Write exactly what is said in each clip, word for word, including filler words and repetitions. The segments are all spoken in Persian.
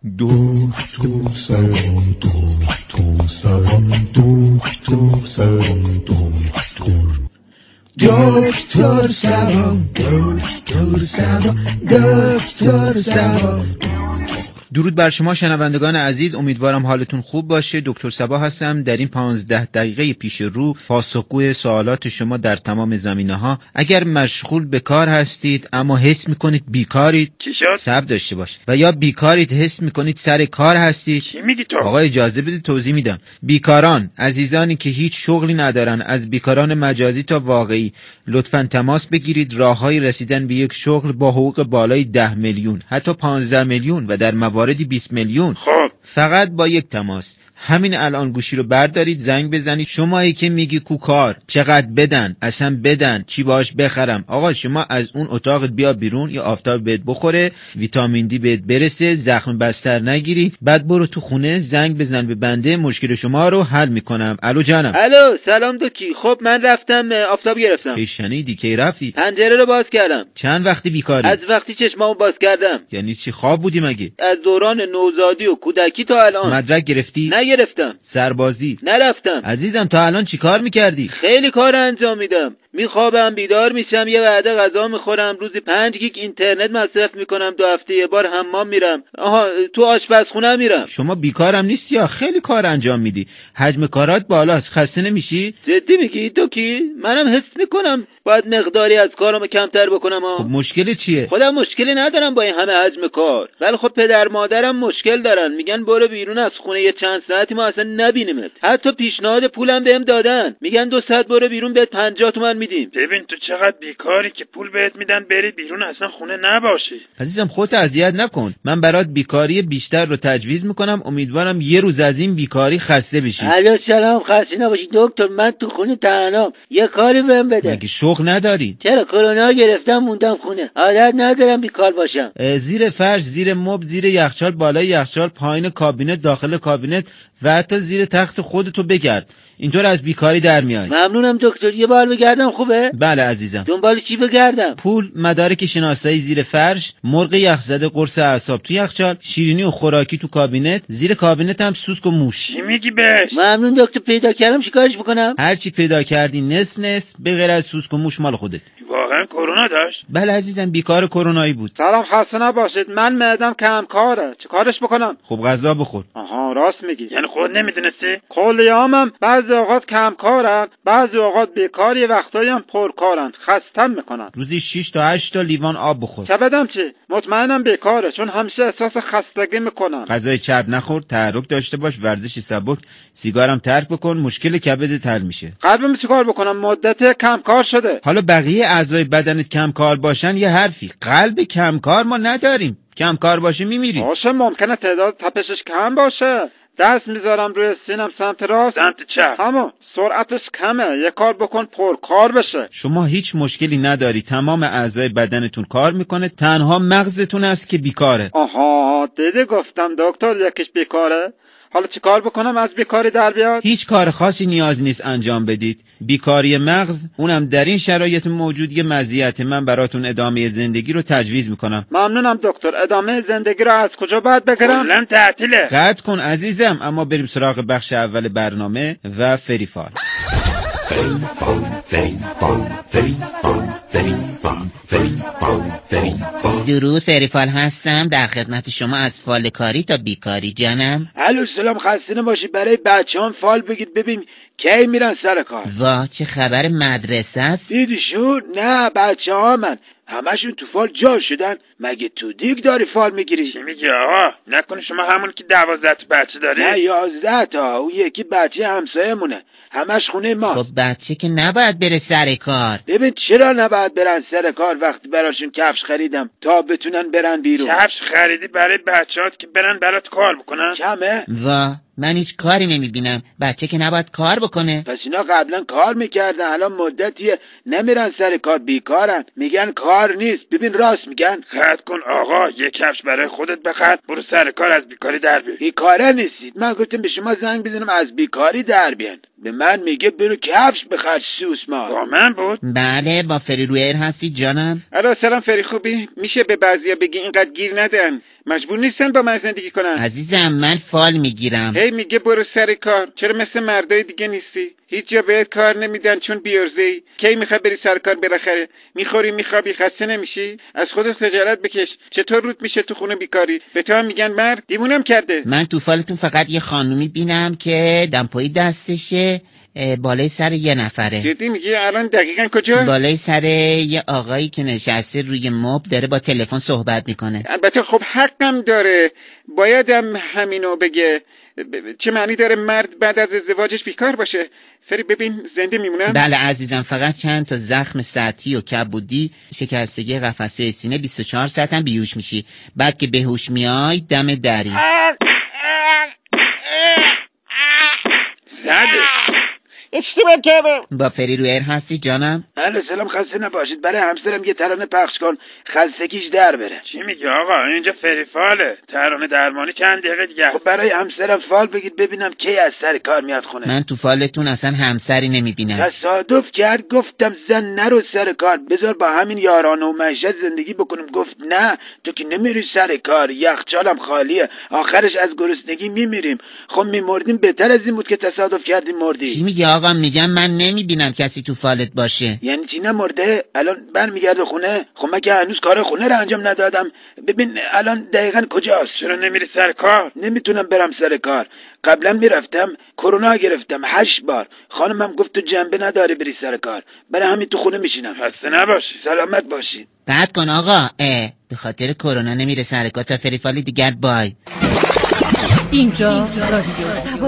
دکتر سلام دکتر سلام دکتر سلام دکتر دکتر سلام دکتر سلام دکتر سلام. درود بر شما شنوندگان عزیز، امیدوارم حالتون خوب باشه. دکتر صبا هستم. در این پانزده دقیقه پیش رو پاسخگوی سوالات شما در تمام زمینه‌ها. اگر مشغول به کار هستید اما حس میکنید بیکارید، صبر داشته باش. و یا بیکارید حس میکنید سر کار هستید. چی میگی تو؟ آقا اجازه بده توضیح میدم. بیکاران، عزیزانی که هیچ شغلی ندارن، از بیکاران مجازی تا واقعی، لطفاً تماس بگیرید. راههای رسیدن به یک شغل با حقوق بالای ده میلیون، حتی پانزده میلیون و در مواردی بیست میلیون. خب فقط با یک تماس. همین الان گوشی رو بردارید، زنگ بزنید. شمایی که میگی کوکار چقدر بدن، اصلا بدن چی باش بخرم، آقا شما از اون اتاق بیا بیرون، یا آفتاب بهت بخوره، ویتامین دی بهت برسه، زخم بستر نگیری، بعد برو تو خونه زنگ بزن به بنده، مشکل شما رو حل میکنم. الو جانم. الو سلام دوکی. خب من رفتم آفتاب گرفتم. کی شنیدی؟ کی رفتی؟ پنجره رو باز کردم. چند وقتی بیکاری؟ از وقتی چشمامو باز کردم. یعنی چی، خواب بودی مگه؟ از دوران نوزادی و کودکی تا الان. مدرک گرفتی؟ نگرفتم. سربازی؟ نرفتم. عزیزم تا الان چی کار میکردی؟ خیلی کار انجام میدم. میخوابم، بیدار میشم، یه وعده غذا میخورم، روزی پنج گیگ اینترنت مصرف میکنم، دو هفته یه بار حمام میرم، آها تو آشپزخونه میرم. شما بیکارم نیستی یا خیلی کار انجام میدی؟ حجم کارات بالاست، خسته نمیشی؟ جدی میگی دوکی؟ منم حس میکنم باید مقداری از کارم کمتر بکنم. ها خب مشکل چیه؟ خودم مشکلی ندارم با این همه حجم کار، ولی خب پدر مادرم مشکل دارن، میگن برو بیرون از خونه یه چند ساعتی ما اصلا نبینیمت. حتی پیشنهاد پولم بهم دادن، میگن دو ساعت برو بیرون بهت پنجاه تومن میدیم. ببین تو چقدر بیکاری که پول بهت میدن بری بیرون اصلا خونه نباشی. عزیزم خودت اذیت نکن. من برات بیکاری بیشتر رو تجویز میکنم. امیدوارم یه روز از این بیکاری خسته بشی. الو سلام، خسته نباشی دکتر. من تو خونه تنهام، یه کاری بهم بده. مگه شغل نداری؟ چرا کرونا گرفتم موندم خونه، عادت ندارم بیکار باشم. زیر فرش، زیر مبل، زیر یخچال، بالای یخچال، پایین کابینت، داخل کابینت و حتی زیر تخت خودتو بگرد. اینطور از بیکاری در میای. ممنونم دکتر. یه بار بگردم خوبه؟ بله عزیزم. دنبال چی بگردم؟ پول، مدارک شناسایی زیر فرش، مرغ یخزده قرص اعصاب تو یخچال، شیرینی و خوراکی تو کابینت، زیر کابینت هم سوسک و موش. چی میگی بهش؟ ممنون دکتر. پیدا کردم چیکارش بکنم؟ هر چی پیدا کردی نصف نصف، به غیر از سوسک و موش مال خودت. واقعا کرونا داشت؟ بله عزیزم، بیکار کرونایی بود. سلام، خسته نباشید. من معدم کم کاره، چه کارش بکنم؟ خب غذا بخور. آها راست میگی. یعنی خود نمیدونستی؟ کلیه‌ام بعضی اوقات کم کارن، بعضی اوقات بیکار، یه وقتایی هم پرکارن، خستم میکنن. روزی شش تا هشت تا لیوان آب بخور. چه بدم چی؟ مطمئنم بیکاره، چون همیشه احساس خستگی میکنم. غذای چرب نخور، تحرک داشته باش، ورزش سبک، سیگارم ترک بکن، مشکل کبدت حل میشه. قلبم چیکار بکنم؟ مدت کم کار شده. حالا بقیه اعضای بدنت کم کار باشن یه حرفی، قلب کم کار ما نداریم. کم کار باشه میمیری. باشه، ممکنه تعداد تپشش کم باشه. دست میذارم روی سینم سمت راست، سمت چپ، اما سرعتش کمه. یه کار بکن پر کار بشه. شما هیچ مشکلی نداری، تمام اعضای بدنتون کار میکنه، تنها مغزتون است که بیکاره. آها دیدی گفتم دکتر یکیش بیکاره. حالا چی کار بکنم از بیکاری در بیاد؟ هیچ کار خاصی نیاز نیست انجام بدید. بیکاری مغز، اونم در این شرایط موجود، یه مزیت. من براتون ادامه زندگی رو تجویز میکنم. ممنونم دکتر. ادامه زندگی رو از کجا باید بگیرم؟ کلاً تعطیله. قطع کن عزیزم. اما بریم سراغ بخش اول برنامه و فریفال. درود، فریفال هستم، در خدمت شما از فال کاری تا بیکاری. جانم. الو سلام، خسته نباشی. برای بچه‌ام فال بگید ببین کی میرن سر کار. واه چه خبر، مدرسه است؟ دیدی شو؟ نه بچه‌ها من همشون تو فال جا شدن. مگه تو دیگ داری فال میگیری؟ چی میگی آقا؟ نکنه شما همون که دوازده تا بچه داری؟ نه یازده تا. اون یکی بچه همسایه‌مونه، همش خونه ما. خب بچه که نباید بره سر کار. ببین چرا نباید برن سر کار وقتی براشون کفش خریدم تا بتونن برن بیرون. کفش خریدی برای بچه‌هات که برن برات کار بکنن؟ کمه؟ واه من هیچ کاری نمیبینم. بچه که نباید کار بکنه. پس اینا قبلا کار میکردن، الان مدتیه نمیرن سر کار، بیکارن. میگن کار نیست. ببین راست میگن. خرد کن آقا، یه کفش برای خودت بخر، برو سر کار از بیکاری در بیار. بیکاره نیستید. من گفتم به شما زنگ بزنم از بیکاری در بیان. به من میگه برو کفش بخر سوسمار. با من بود؟ بله با فری رویر هستی جانم. الو سلام فری، خوبی؟ میشه به بعضیا بگی اینقدر گیر ندن، مجبور نیستن با من زندگی کنن. عزیزم من فال میگیرم. هی میگه برو سر کار، چرا مثل مردای دیگه نیستی؟ هیچ جا بهت کار نمیدن چون بیارزه‌ای. کی میخوای بری سر کار بالاخره؟ میخوری میخوابی، خسته نمیشی؟ از خودت خجالت بکش. چطور روت میشه تو خونه بیکاری؟ به تو هم میگن مرد؟ دیوونم کرده. من تو فالتون فقط یه خانومی بینم که دمپایی دستشه، بالای سر یه نفره. جدی میگی؟ الان دقیقاً کجا؟ بالای سر یه آقایی که نشسته روی مبل داره با تلفن صحبت میکنه. البته خب حقم داره، بایدم همینو بگه. چه معنی داره مرد بعد از ازدواجش بیکار باشه؟ فری ببین زنده میمونم؟ بله عزیزم، فقط چند تا زخم سطحی و کبودی، شکستگی قفسه سینه، بیست و چهار ساعت هم بیهوش میشی. بعد که بهوش میای دم دری. زده اشتباه کردم. با فری رویر هستی جانم؟ الو سلام، خسته نباشید. برای همسرم یه ترانه پخش کن خستگیش در بره. چی میگی آقا؟ اینجا فریفاله، ترانه درمانی چند دقیقه دیگه. خب برای همسرم فال بگید ببینم کی از سر کار میاد خونه. من تو فالتون اصلا همسری نمیبینم. تصادف کرد گفتم زن نرو سر کار، بذار با همین یارانه و معیشت زندگی بکنیم. گفت نه تو که نمیری سر کار، یخچالم خالیه، آخرش از گرسنگی میمیریم. خب میمردیم بهتر از این بود که تصادف کردیم مردی. چی میگی آقا؟ میگم من نمیبینم کسی تو فالت باشه. یعنی چی نمرده؟ الان برمیگرده خونه؟ خب من که هنوز کار خونه رو انجام ندادم. ببین الان دقیقاً کجاست؟ چرا نمیری سر کار؟ نمیتونم برم سر کار. قبلا میرفتم کرونا گرفتم هشت بار. خانمم گفت تو جنبه نداره بری سر کار، برای همین تو خونه میشینم. خسته نباشی. سلامت باشید. قطع کن آقا. اه به خاطر کرونا نمیره سر کار. تا فریفالی دیگر بای. اینجا رادیو سبا.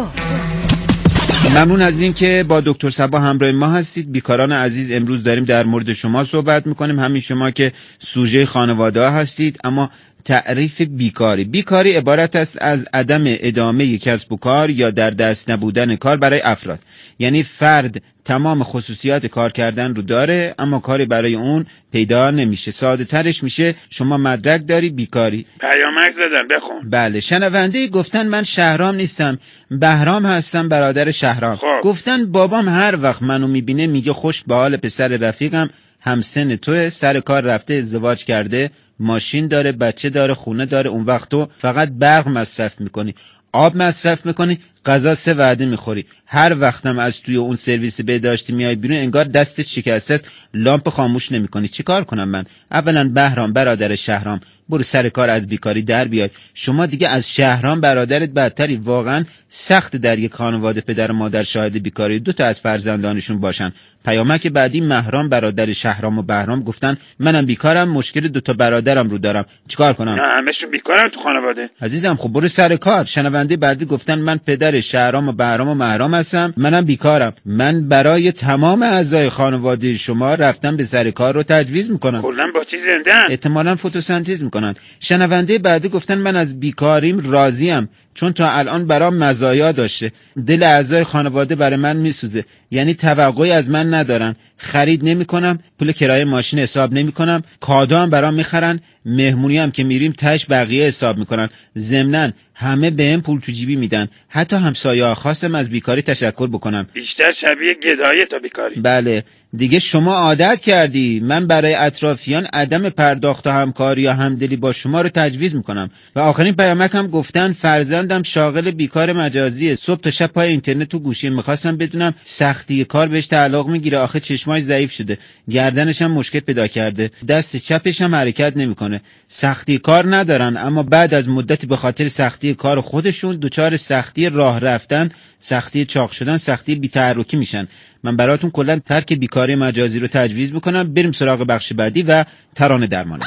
ممنون از این که با دکتر صبا همراه ما هستید. بیکاران عزیز، امروز داریم در مورد شما صحبت میکنیم، همین شما که سوژه خانواده ها هستید. اما تعریف بیکاری. بیکاری عبارت است از عدم ادامه کسب و کار یا در دست نبودن کار برای افراد. یعنی فرد تمام خصوصیات کار کردن رو داره اما کاری برای اون پیدا نمیشه. ساده ترش میشه شما مدرک داری بیکاری. پیامک زدن بخون. بله. شنونده گفتن من شهرام نیستم، بهرام هستم، برادر شهرام. خوب. گفتن بابام هر وقت منو میبینه میگه خوش به حال پسر رفیقم، همسن توه، سر کار رفته، ازدواج کرده، ماشین داره، بچه داره، خونه داره. اون وقت تو فقط برق مصرف میکنی، آب مصرف میکنی، غذا سه وعده میخوری. هر وقتم از توی اون سرویس بهداشتی میای بیرون انگار دستت شکسته است، لامپ خاموش نمیکنی. چی کار کنم من؟ اولا بهرام برادر شهرام، برو سر کار از بیکاری در بیای. شما دیگه از شهرام برادرت بدتری. واقعا سخت در یک خانواده پدر و مادر شاهد بیکاری دو تا از فرزندانشون باشن. پیامک بعدی مهرام برادر شهرام و بهرام گفتن منم بیکارم، مشکل دو تا برادرم رو دارم، چیکار کنم؟ نه همشون بیکارن تو خانواده. عزیزم خب برو سر کار. شنونده بعدی گفتن من پدر شهرام و بهرام و مهرام هستم، منم بیکارم. من برای تمام اعضای خانواده شما رفتم به سر کار رو تجویز میکنم. کلا با چی زنده‌ام؟ احتمالاً فتوسنتز میکنن. شنونده بعدی گفتن من از بیکاریم راضیم چون تا الان برام مزایا داشته. دل اعضای خانواده برای من میسوزه، یعنی توقعی از من ندارن، خرید نمیکنم، پول کرایه ماشین حساب نمیکنم، کادو هم برام میخرن، مهمونی هم که میریم تاش بقیه حساب میکنن، ضمناً همه بهم پول تو جیبی میدن. حتی همسایه‌ها خواستم از بیکاری تشکر بکنم. بیشتر شبیه گدایه تا بیکاری. بله دیگه شما عادت کردی. من برای اطرافیان عدم پرداخت و همکاری یا همدلی با شما رو تجویز میکنم. و آخرین پیامک هم گفتن فرزندم شاغل بیکار مجازیه، صبح تا شب پای اینترنت تو گوشی. میخواستم بدونم سختی کار بهش تعلق میگیره؟ آخه چشماش ضعیف شده، گردنش هم مشکل پیدا کرده، دست چپش هم حرکت نمیکنه. سختی کار ندارن اما بعد از مدتی به خاطر سختی کار خودشون دچار سختی راه رفتن، سختی چاق شدن، سختی بی‌تحرکی میشن. من براتون کلا ترک بیکاری مجازی رو تجویز میکنم. بریم سراغ بخش بعدی و ترانه درمانی.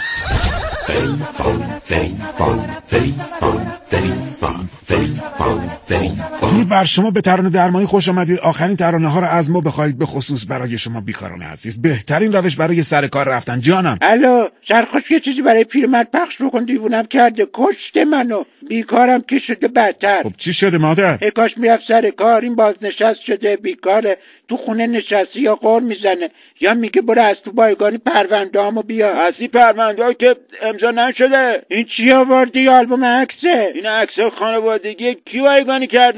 درود بر شما، به ترانه درمانی خوش آمدید. آخرین ترانه ها رو از ما بخواید، به خصوص برای شما بیکاران عزیز. بهترین روش برای سر کار رفتن. جانم الو سرخوش یه چیزی برای پیرمرد پخش بکن، دیوونم کرده، کشته منو. بیکارم که شده بدتر. خب چی شده مادر؟ ای کاش میرفت سر کار، این بازنشست شده بیکاره، تو خونه نشستی یا قور میزنه یا میگه برو از تو بایگانی پرونده‌امو بیا. اصلی پرونده‌ای که امضا نشده. این چی آوردی؟ آلبوم عکسه؟ این عکس خانوادگی کی بایگانی کرده؟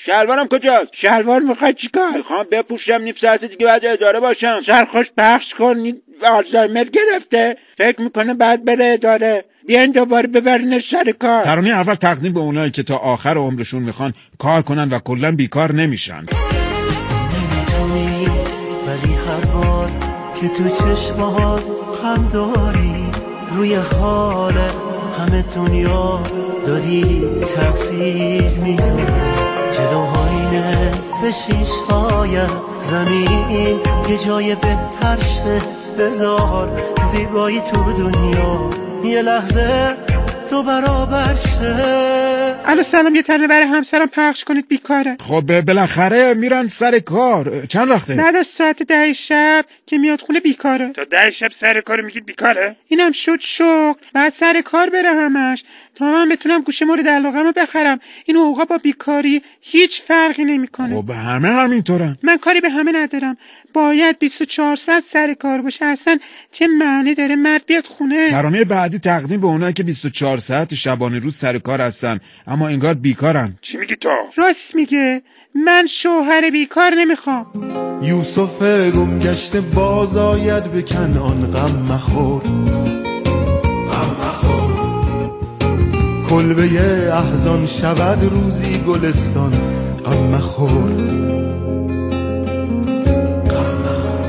شلوارم کجاست؟ شلوار میخوای چیکار؟ میخوام بپوشم نیم ساعت دیگه بعد اداره باشم. سرخوش بخش کن، آلزایمر گرفته، فکر میکنه بعد بره اداره. بیاین دوباره ببرینش سر کار. ترانه اول تقدیم به اونایی که تا آخر عمرشون میخوان کار کنن و کلا بیکار نمیشن. نمیدونی ولی هر بار که تو چشمات غم داری، روی حال همه دنیا داری تقصیر میذاری. جلو آینه به شیشهایت زمین یه جای بهتر شه بذار، زیبایی تو دنیا یه لحظه تو برابر شه. الو سلام، یه ترانه برای همسرم پخش کنید، بیکاره. خب بالاخره میرن سر کار. چند وقته؟ بعد از ساعت ده شب که میاد خونه بیکاره. تا ده شب سر کار میگید بیکاره؟ اینم شد شغل، بعد سر کار بره همش تا من بتونم گوشه مورد علاقه‌مو بخرم. این حقوقا با بیکاری هیچ فرقی نمیکنه. خب همه همینطورن. من کاری به همه ندارم، باید بیست و چهار ساعت سر کار باشه. اصلا چه معنی داره مرد بیاد خونه؟ ترانه بعدی تقدیم به اونایی که بیست و چهار ساعت شبانه روز سر کار هستن اما انگار بیکارن. چی میگی تو؟ راست میگه، من شوهر بیکار نمیخوام. یوسف گم گشته باز آید به کنعان، غم مخور غم مخور. کلبه احزان شود روزی گلستان، غم مخور غم مخور.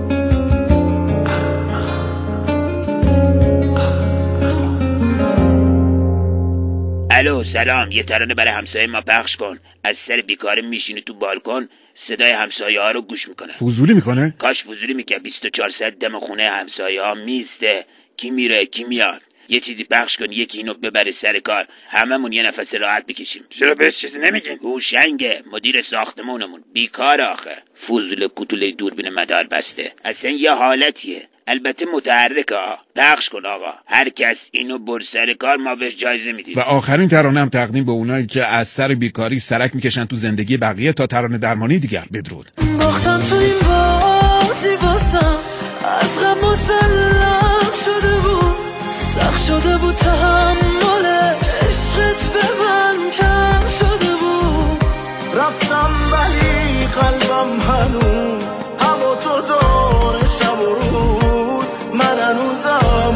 الو سلام، یه ترانه برای همسایه ما پخش کن. از سر بیکاره میشینه تو بالکن، صدای همسایه ها رو گوش میکنه. فضولی میکنه؟ کاش فضولی میکنه. بیست و چهار ساعت دم خونه همسایه ها میسته، کی میره کی میاد. یه چیزی پخش کن یکی اینو ببره سر کار، هممون یه نفس راحت بکشیم. چرا بهش چیزی نمیگین؟ هوشنگه، مدیر ساختمونمون، بیکار آخه. فضول کوتوله دوربین مدار بسته، اصلا یه حالتیه. البته متحرکه ها. پخش کن آقا، هر کس اینو بر سر کار ما بهش جایزه میدیم. و آخرین ترانه هم تقدیم به اونایی که از سر بیکاری سرک میکشن تو زندگی بقیه تا ترانه درمانی دیگر. بدرود. باختم تو این بازی واسم، از غم مسلم شده بود، سخت شده بود تحملش، عشقت به من کم شده بود. رفتم ولی قلبم هنوز هوا تو داره شب و روز. من هنوزم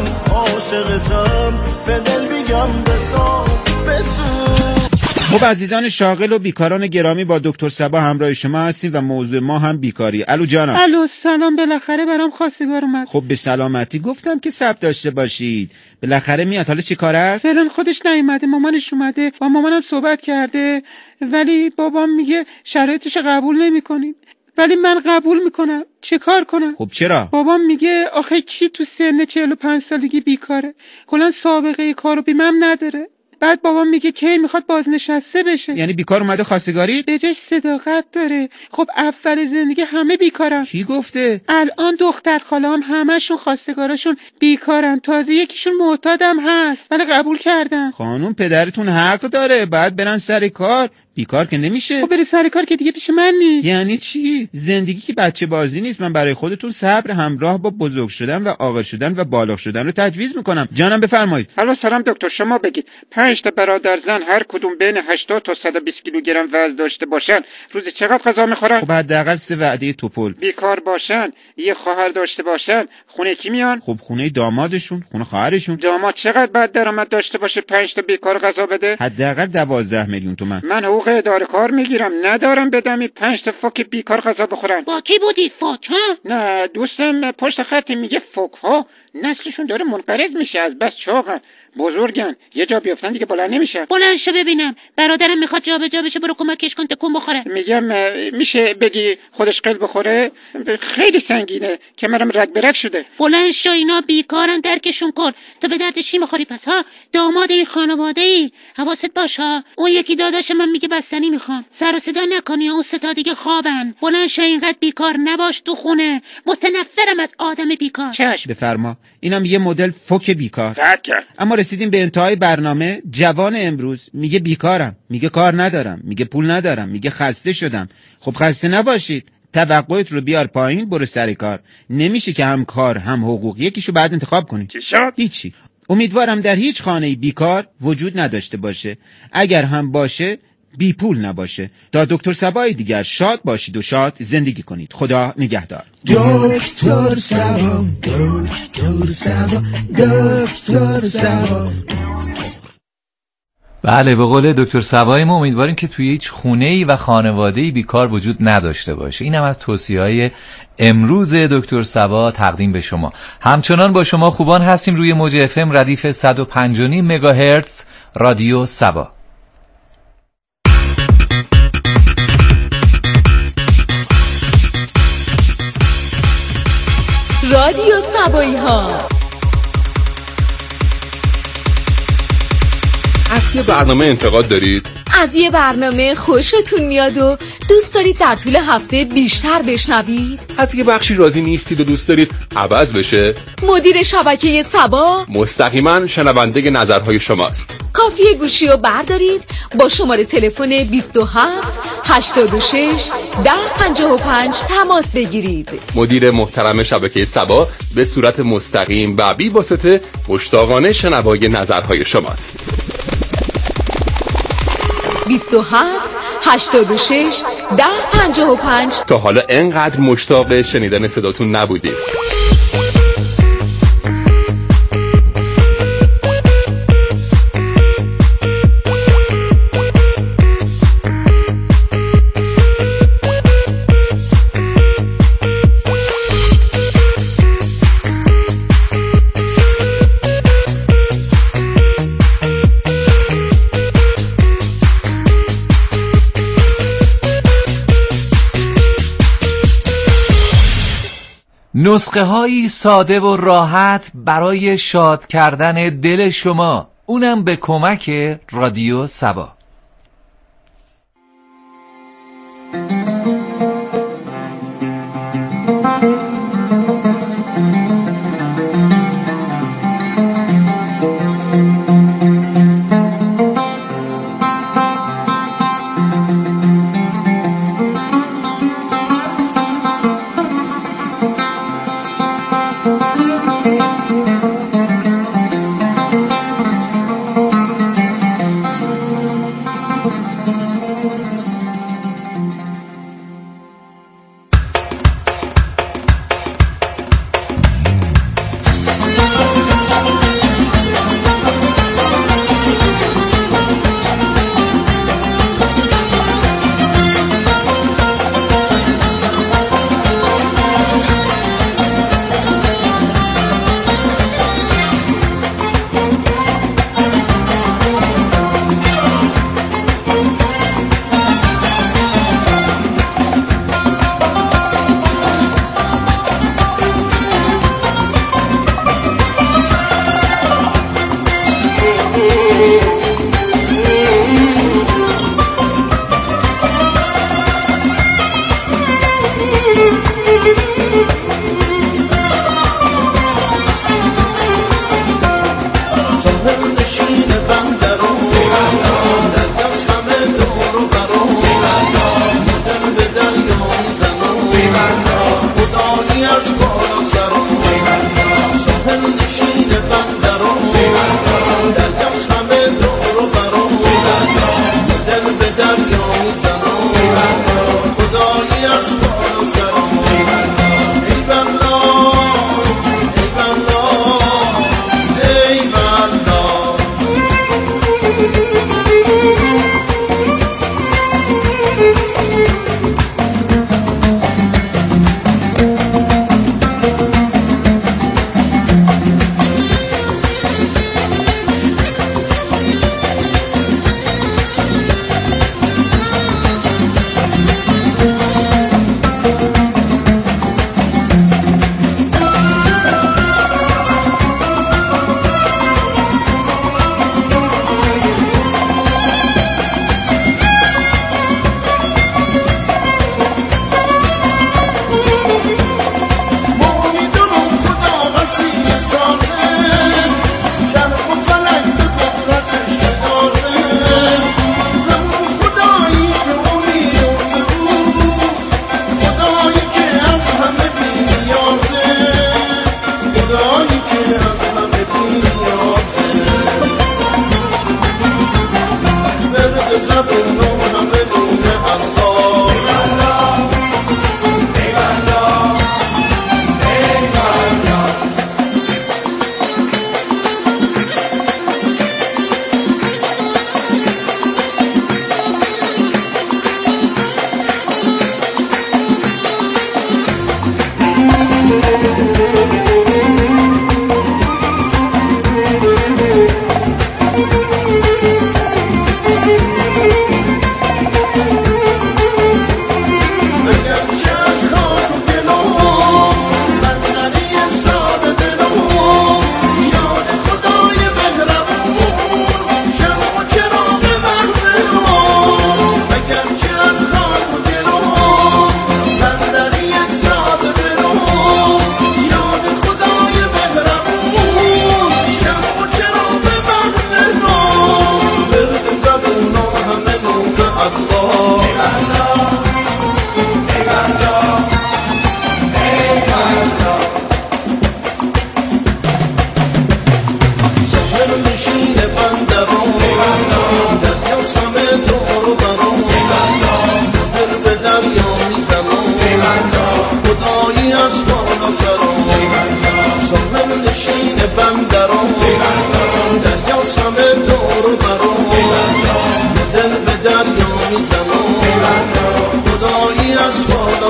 عاشقتم، به دل میگم بساز بسوز. خب عزیزان شاغل و بیکاران گرامی، با دکتر صبا همراه شما هستیم و موضوع ما هم بیکاری. الو جانم. الو سلام، بالاخره برام خواستگار اومد. خب به سلامتی، گفتم که صبر داشته باشید، بالاخره میاد. حالا چی کار است؟ فعلا خودش نیومده، مامانش اومده، با مامانم صحبت کرده، ولی بابام میگه شرایطش قبول نمیکنیم. ولی من قبول میکنم. چه کار کنم؟ خب چرا؟ بابام میگه آخه کی تو سن چهل و پنج سالگی بیکاره؟ کلا سابقه کار و بیمم نداره. بعد بابام میگه کی میخواد بازنشسته بشه. یعنی بیکار اومده خواستگاری؟ به جاش صداقت داره. خب اول زندگی همه بیکارن. کی گفته؟ الان دختر خالام همشون خواستگاراشون بیکارن، تازه یکیشون معتادم هست ولی قبول کردن. خانوم پدرتون حق داره، بعد برن سر کار. بیکار که نمیشه. خب بری سر کار که دیگه پیش من نیست. یعنی چی؟ زندگی که بچه بازی نیست. من برای خودتون صبر همراه با بزرگ شدن و عاقل شدن و بالغ شدن رو تجویز میکنم. جانم بفرمایید. الو سلام دکتر، شما بگید پنج تا برادر زن هر کدوم بین هشتاد تا صد و بیست کیلوگرم وزن داشته باشن روزی چقدر غذا میخورن؟ خب حداقل سه وعده توپل. بیکار باشن، یه خواهر داشته باشن، خونه کی میان؟ خب خونه دامادشون، خونه خواهرشون. داماد چقدر باید درآمد داشته باشه پنج تا بیکار غذا بده؟ حداقل دوازده میلیون تومان. من حقوق اداره کار میگیرم، ندارم بدم این پنج تا فوک بیکار غذا بخورن. با کی بودی فوک ها؟ نه دوستم پشت خط میگه فوک ها نسلشون داره منقرض میشه، از بس چاقن، بزرگن، یه جا بیافتن دیگه بلند نمیشه. بلند شو ببینم، برادرم میخواد جابجا بشه، برو کمکش کن تکون بخوره. میگم میشه بگی خودش قلب بخوره؟ خیلی سنگینه که منم رگ برگ شده. بلند شو، اینا بیکارن، درکشون کن. تو به درد چی میخوری پس ها؟ داماد این خانواده ای، حواست باش ها. اون یکی داداش من میگه بستنی میخوام، سر و صدا نکنی، اون سه تا دیگه خوابن. بلند شو، اینقدر بیکار نباش تو خونه، متنفرم از آدم بیکار. چشم بفرما. اینم یه مدل فوک بیکار. کرد. اما رسیدیم به انتهای برنامه. جوان امروز میگه بیکارم، میگه کار ندارم، میگه پول ندارم، میگه خسته شدم. خب خسته نباشید، توقعت رو بیار پایین، برو سر کار. نمیشه که هم کار هم حقوق یکیشو بعد انتخاب کنی. چی شد؟ هیچی. امیدوارم در هیچ خانه‌ای بیکار وجود نداشته باشه. اگر هم باشه بی پول نباشه. تا دکتر سبای دیگر شاد باشید و شاد زندگی کنید. خدا نگهدار. دکتر سبا، دکتر سبا، دکتر سبا. بله، به قول دکتر سبایی ما امیدواریم که توی هیچ خونه‌ای و خانواده‌ای بیکار وجود نداشته باشه. اینم از توصیه‌های امروز دکتر سبا تقدیم به شما. همچنان با شما خوبان هستیم روی موج اف ام ردیف صد و پنج و نیم مگاهرتز رادیو سبا. رادیو سبایی ها. از یه برنامه انتقاد دارید؟ از یه برنامه خوشتون میاد و دوست دارید در طول هفته بیشتر بشنوید؟ از یه بخشی راضی نیستید و دوست دارید عوض بشه؟ مدیر شبکه سبا مستقیما شنونده نظرهای شماست. کافیه گوشی رو بردارید، با شماره تلفن بیست و هفت هشتاد و شش ده پنجاه و پنج تماس بگیرید. مدیر محترم شبکه سبا به صورت مستقیم و بی واسطه مشتاقانه شنوای نظرهای شماست. بیست و هفت هشتاد و شش ده پنجاه و پنج. تا حالا انقدر مشتاق شنیدن صداتون نبودیم. نسخه هایی ساده و راحت برای شاد کردن دل شما، اونم به کمک رادیو سبا.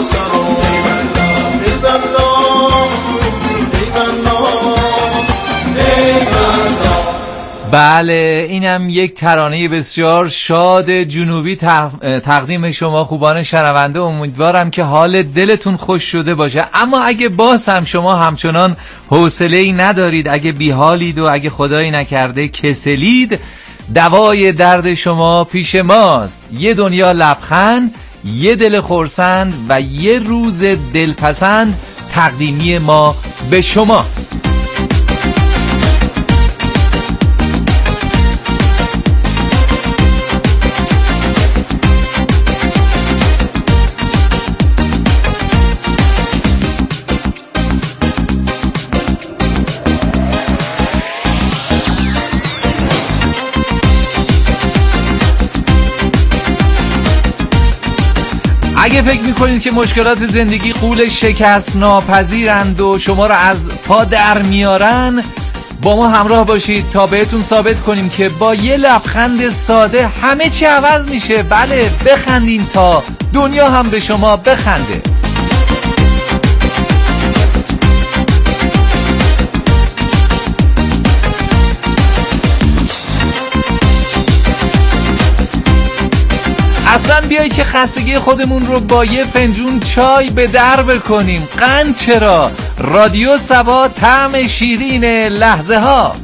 سبا ای بلا ای بلا ای بلا ای بلا. بله اینم یک ترانه بسیار شاد جنوبی تقدیم شما خوبان شنونده. امیدوارم که حال دلتون خوش شده باشه. اما اگه باز هم شما همچنان حوصله‌ای ندارید، اگه بیحالید و اگه خدایی نکرده کسلید، دوای درد شما پیش ماست. یه دنیا لبخند، یه دل خرسند و یه روز دلپسند تقدیمی ما به شماست. اگه فکر میکنید که مشکلات زندگی غول شکست ناپذیرند و شما را از پا در میارن، با ما همراه باشید تا بهتون ثابت کنیم که با یه لبخند ساده همه چی عوض میشه. بله بخندین تا دنیا هم به شما بخنده. اصلا بیایی که خستگی خودمون رو با یه فنجون چای به در بکنیم. قند چرا؟ رادیو سبا، طعم شیرین لحظه ها.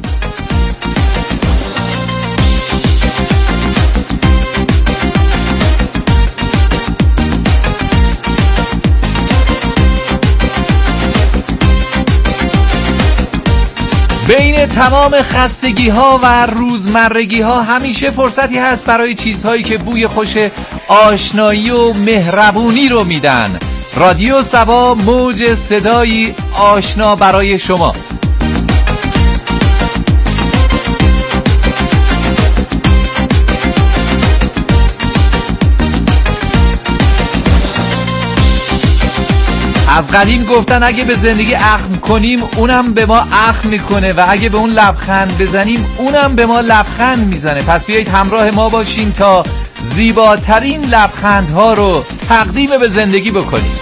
بین تمام خستگی ها و روزمرگی ها همیشه فرصتی هست برای چیزهایی که بوی خوش آشنایی و مهربونی رو میدن. رادیو سبا، موج صدایی آشنا برای شما. از قدیم گفتن اگه به زندگی اخم کنیم اونم به ما اخم میکنه و اگه به اون لبخند بزنیم اونم به ما لبخند میزنه. پس بیایید همراه ما باشین تا زیباترین لبخندها رو تقدیم به زندگی بکنیم.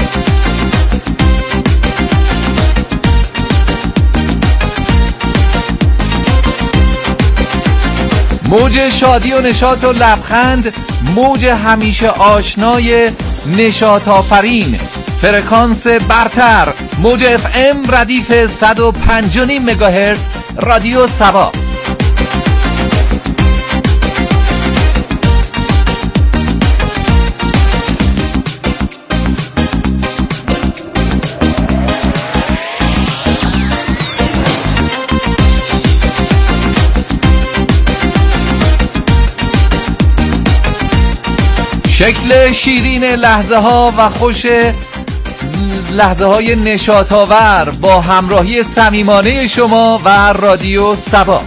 موج شادی و نشاط و لبخند، موج همیشه آشنای نشاط آفرین، فرکانس برتر، موج اف ام ردیف صد و پنج و نیم مگاهرتز، رادیو سبا. شکل شیرین لحظه ها و خوش لحظه های نشاط آور با همراهی صمیمانه شما و رادیو سبا.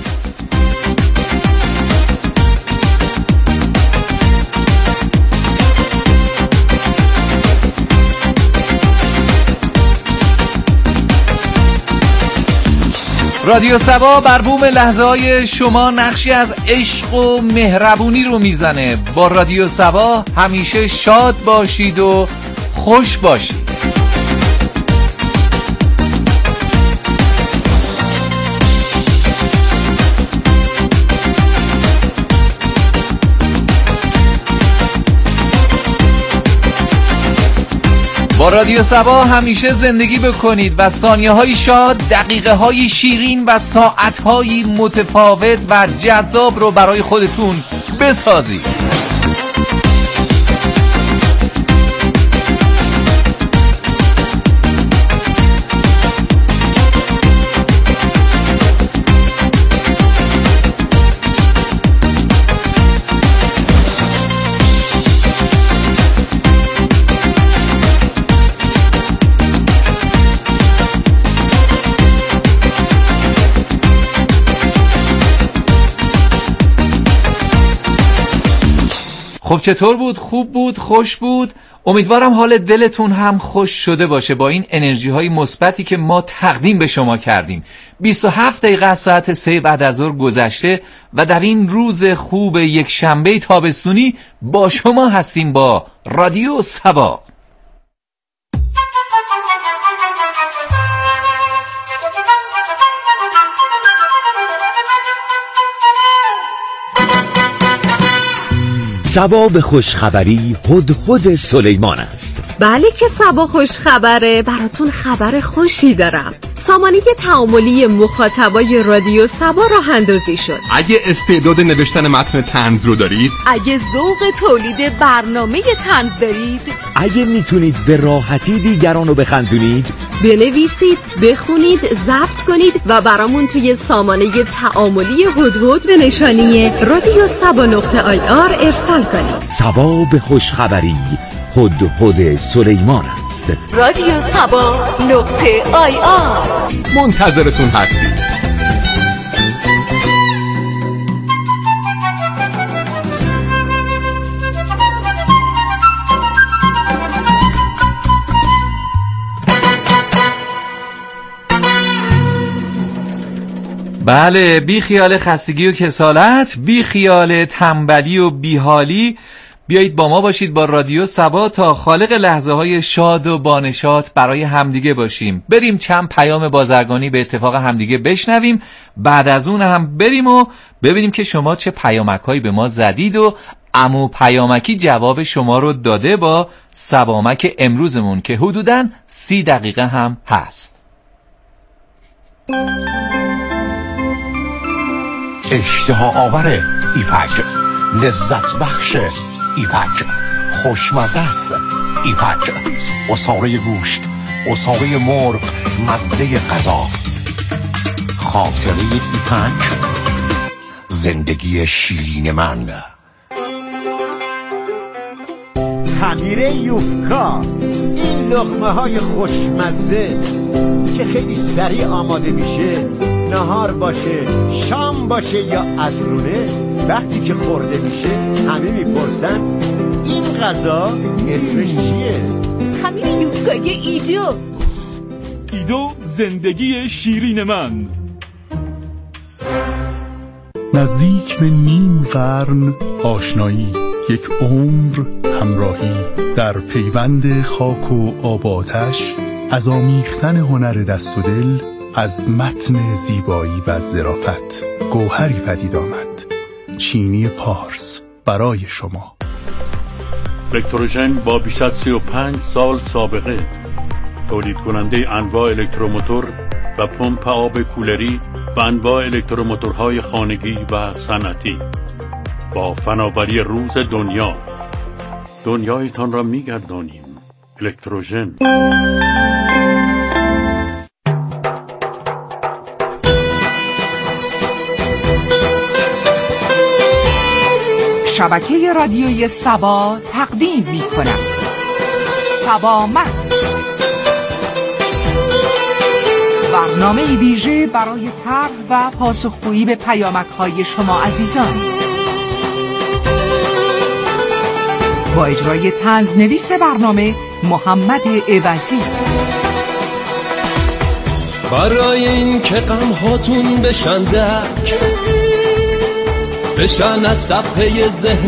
رادیو سبا بر بوم لحظه های شما نقشی از عشق و مهربونی رو میزنه. با رادیو سبا همیشه شاد باشید و خوش باشید. با رادیو سبا همیشه زندگی بکنید و ثانیه های شاد، دقیقه های شیرین و ساعت های متفاوت و جذاب رو برای خودتون بسازید. خب چطور بود؟ خوب بود؟ خوش بود؟ امیدوارم حال دلتون هم خوش شده باشه با این انرژی های مثبتی که ما تقدیم به شما کردیم. بیست و هفت دقیقه از ساعت سه بعد از ظهر گذشته و در این روز خوب یک شنبه تابستونی با شما هستیم با رادیو سبا. صبا به خوشخبری هدهد سلیمان است. بله که صبا خوش خبره، براتون خبر خوشی دارم. سامانه تعاملی مخاطبای رادیو صبا راه اندازی شد. اگه استعداد نوشتن متن طنز رو دارید، اگه ذوق تولید برنامه طنز دارید، اگه میتونید به راحتی دیگران رو بخندونید، بنویسید، بخونید، ضبط کنید و برامون توی سامانه تعاملی هدهد به نشانی رادیو صبا نقطه آی آر ارسال کنید. صبا به خوشخبری هدهد سلیمان است. رادیو صبا نقطه آی آر. منتظرتون هستیم. بله، بی خیال خستگی و کسالت، بی خیال تنبلی و بیحالی، بیایید با ما باشید با رادیو صبا تا خالق لحظه های شاد و بانشات برای همدیگه باشیم. بریم چند پیام بازرگانی به اتفاق همدیگه بشنویم، بعد از اون هم بریم و ببینیم که شما چه پیامک هایی به ما زدید و عمو پیامکی جواب شما رو داده با صبامک امروزمون که حدوداً سی دقیقه هم هست. اشتها آوره ایپک، لذت بخش ایپک، خوشمزه است ایپک، عصاره گوشت، عصاره مرغ، مزه غذا. خاطره ایپک، زندگی شیرین من. خمیر یوفکا، این لقمه های خوشمزه که خیلی سریع آماده میشه، نهار باشه، شام باشه یا عصرونه، وقتی که خورده میشه همه میپرسن این غذا اسمش چیه؟ خمیر یوفکای ایدو. ایدو زندگی شیرین من. نزدیک به نیم قرن آشنایی، یک عمر همراهی، در پیوند خاک و آب و آتش، از آمیختن هنر دست و دل، از متن زیبایی و ظرافت گوهری پدید آمد. چینی پارس برای شما. الکتروژن با بیش از سی و پنج سال سابقه، تولید کننده انواع الکتروموتور و پمپ آب کولری و انواع الکتروموتورهای خانگی و صنعتی، با فناوری روز دنیا دنیایتان را می‌گردانیم. الکتروژن. شبکه رادیویی صبا تقدیم می کند صبامک، برنامه ویژه برای طرح و پاسخگویی به پیامک های شما عزیزان، با اجرای طنزنویس برنامه محمد عوضی. برای این که غم هاتون بشن درک بشن از صفحه ذهن